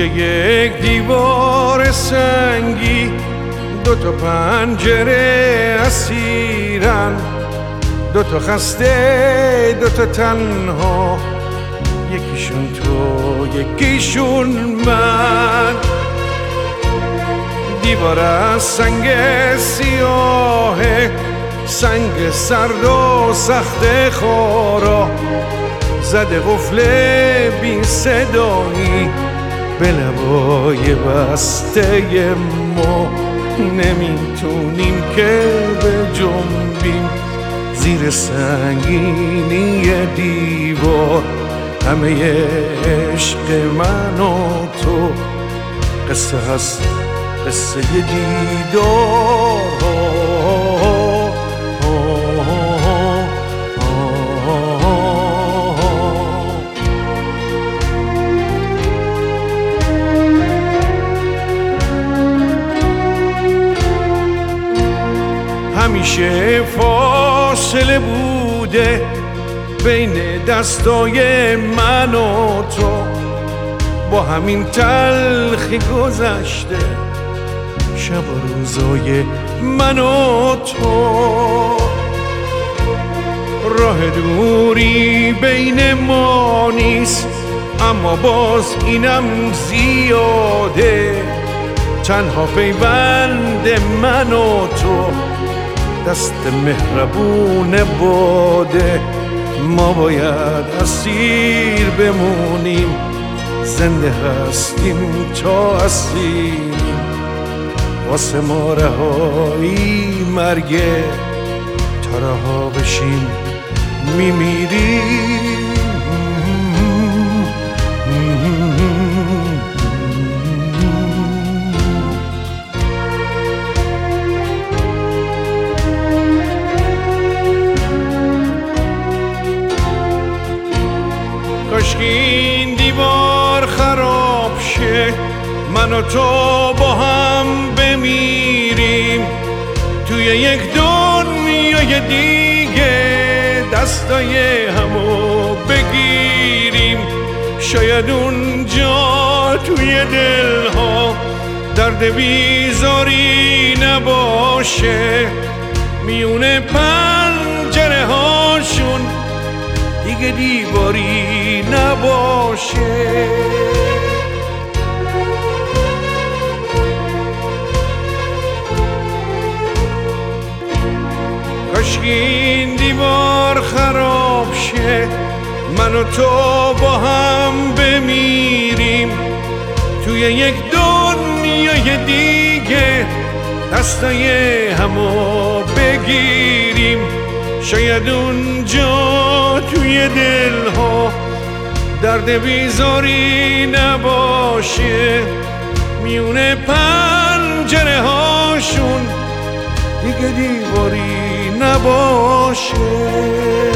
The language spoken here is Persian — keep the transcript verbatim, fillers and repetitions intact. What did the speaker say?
یک دیوار سنگی دو تا پنجره اسیرن، دو تا خسته دو تا تنها، یکیشون تو یکیشون من. دیوار از سنگ سیاهه، سنگ سرد و سخت خارا، زده قفل بی صدایی به لبای بسته ما. نمیتونیم که بجنبیم زیر سنگینی دیوار، همه عشق من و تو قصه هست، قصه دیدار. همیشه فاصله بوده بین دستای من و تو، با همین تلخی گذشته شب و روزای من و تو. راه دوری بین ما نیست، اما باز اینم زیاده. تنها پیوند من و تو دست مهربون باده. ما باید اسیر بمونیم، زنده هستیم تا اسیریم. واسه ما رهایی مرگه، تا رها بشیم میمیریم. کاش این دیوار خراب شه، من و تو با هم بمیریم توی یک دنیای دیگه، دستای همو بگیریم. شاید اونجا توی دلها درد بیزاری نباشه، میونه پنجره هاشون دیگه دیواری نباشه. کاش این دیوار خراب شه، من و تو با هم بمیریم توی یک دنیای دیگه، دستای همو بگیریم. شاید اونجا توی دلها درد بیزاری نباشه، میونه پنجره هاشون دیگه دیواری نباشه.